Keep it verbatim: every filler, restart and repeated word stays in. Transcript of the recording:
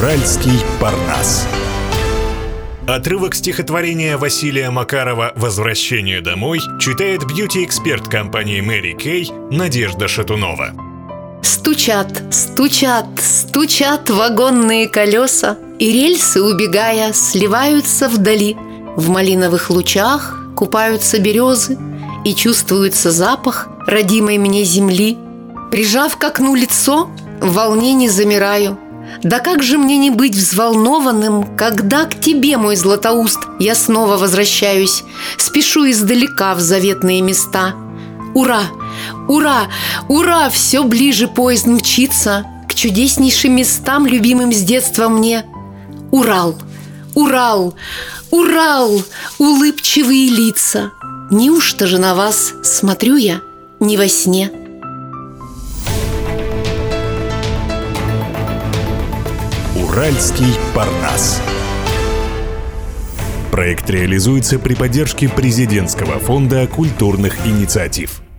Уральский Парнас. Отрывок стихотворения Василия Макарова «Возвращение домой» читает бьюти-эксперт компании Мэри Кей Надежда Шатунова. Стучат, стучат, стучат вагонные колеса, и рельсы, убегая, сливаются вдали. В малиновых лучах купаются березы, и чувствуется запах родимой мне земли. Прижав к окну лицо, в волнении замираю. Да как же мне не быть взволнованным, когда к тебе, мой Златоуст, я снова возвращаюсь, спешу издалека в заветные места. Ура! Ура! Ура! Все ближе поезд мчится к чудеснейшим местам, любимым с детства мне. Урал! Урал! Урал! Улыбчивые лица! Неужто же на вас смотрю я не во сне? Уральский Парнас. Проект реализуется при поддержке Президентского фонда культурных инициатив.